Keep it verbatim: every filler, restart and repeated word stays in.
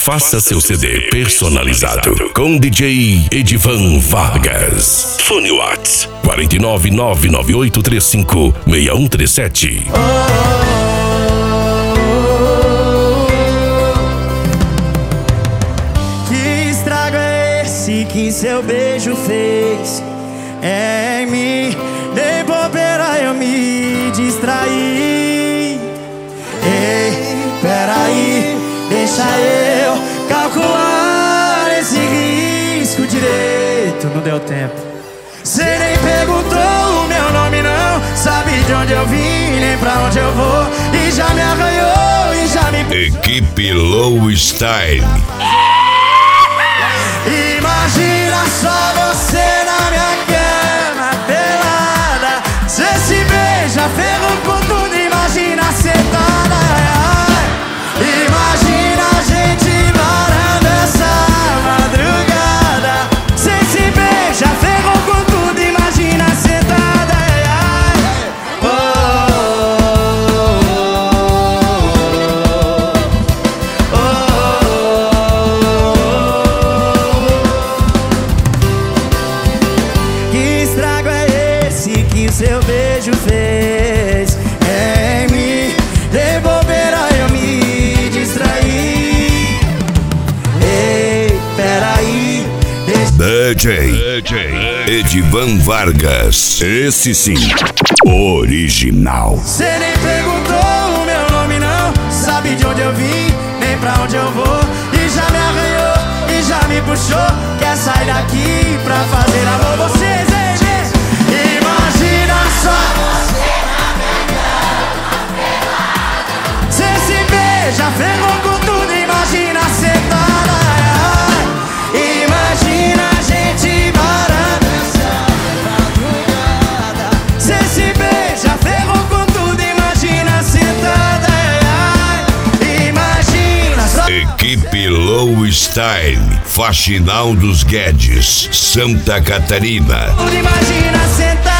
Faça seu C D personalizado com D J Edivan Vargas. Fone Whats quatro nove nove nove oito três cinco seis um três sete. Que estrago é esse que seu beijo fez em mim? Nem bobeira eu me distraí. Ei, peraí, deixa eu calcular esse risco direito. Não deu tempo. Cê nem perguntou o meu nome não, sabe de onde eu vim, nem pra onde eu vou, e já me arranhou e já me... Equipe Low Style. Imagina só você na minha cama pelada, cê se beija, ferro com tudo, imagina sentada. Imagina a gente varando essa madrugada, cê se beija, ferro com tudo, imagina sentada. Oh, oh, oh, oh. Que estrago é esse que seu beijo fez em mim? De bobeira eu me distraí. Ei, peraí, deixa... D J Edivan Vargas. Esse sim, original. Cê nem perguntou o meu nome não, sabe de onde eu vim, nem pra onde eu vou, e já me arranhou e já me puxou. Quer sair daqui pra fazer amor? Vocês, hein, gente? Imagina só você na minha cama pelada, cê se beija, ferrou com tudo, imagina sentada. Imagina a gente varando essa madrugada, cê se beija, ferrou com tudo, imagina sentada. Imagina só... Equipe Low Style, Faxinal dos Guedes, Santa Catarina. Imagina sentada.